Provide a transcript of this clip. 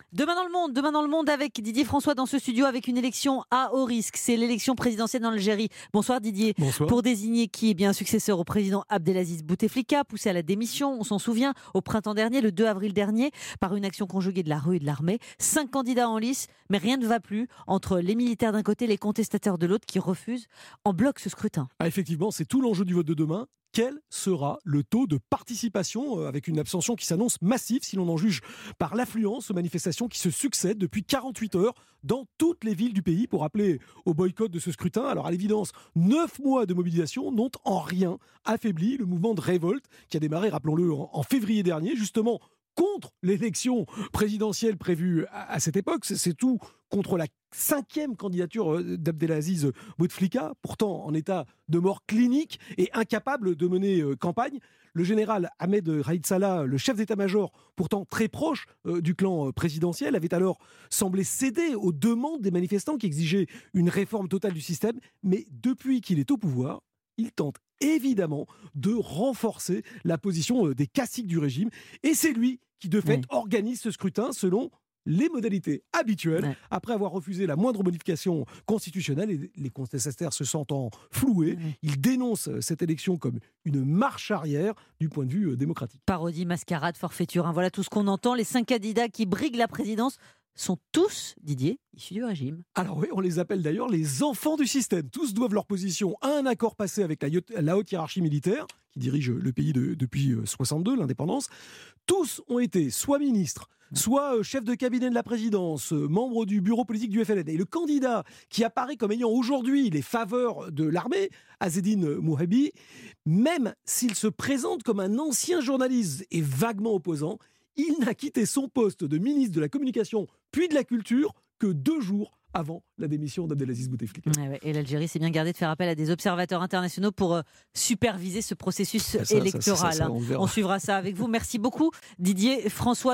Demain dans le monde avec Didier François dans ce studio avec une élection à haut risque. C'est l'élection présidentielle en Algérie. Bonsoir Didier. Bonsoir. Pour désigner qui est bien successeur au président Abdelaziz Bouteflika, poussé à la démission, on s'en souvient, au printemps dernier, le 2 avril dernier, par une action conjuguée de la rue et de l'armée. 5 candidats en lice, mais rien ne va plus entre les militaires d'un côté et les contestataires de l'autre qui refusent en bloc ce scrutin. Effectivement, c'est tout l'enjeu du vote de demain. Quel sera le taux de participation avec une abstention qui s'annonce massive si l'on en juge par l'affluence aux manifestations qui se succèdent depuis 48 heures dans toutes les villes du pays pour appeler au boycott de ce scrutin. Alors à l'évidence, 9 mois de mobilisation n'ont en rien affaibli le mouvement de révolte qui a démarré, rappelons-le, en février dernier, justement contre l'élection présidentielle prévue à cette époque. C'est tout contre la 5e candidature d'Abdelaziz Bouteflika, pourtant en état de mort clinique et incapable de mener campagne. Le général Ahmed Raïd Salah, le chef d'état-major, pourtant très proche du clan présidentiel, avait alors semblé céder aux demandes des manifestants qui exigeaient une réforme totale du système. Mais depuis qu'il est au pouvoir, il tente évidemment de renforcer la position des caciques du régime. Et c'est lui qui, de fait, organise ce scrutin selon les modalités habituelles, après avoir refusé la moindre modification constitutionnelle. Et les contestataires se sentant floués, ils dénoncent cette élection comme une marche arrière du point de vue démocratique. Parodie, mascarade, forfaiture, voilà tout ce qu'on entend. Les 5 candidats qui briguent la présidence sont tous, Didier, issus du régime. Alors oui, on les appelle d'ailleurs les enfants du système. Tous doivent leur position à un accord passé avec la haute hiérarchie militaire, qui dirige le pays depuis 62, l'indépendance. Tous ont été soit ministres, soit chef de cabinet de la présidence, membre du bureau politique du FLN. Et le candidat qui apparaît comme ayant aujourd'hui les faveurs de l'armée, Azzedine Mouhabi, même s'il se présente comme un ancien journaliste et vaguement opposant, il n'a quitté son poste de ministre de la Communication puis de la Culture que 2 jours avant la démission d'Abdelaziz Bouteflika. Et l'Algérie s'est bien gardée de faire appel à des observateurs internationaux pour superviser ce processus électoral. Ça, on suivra ça avec vous. Merci beaucoup Didier François.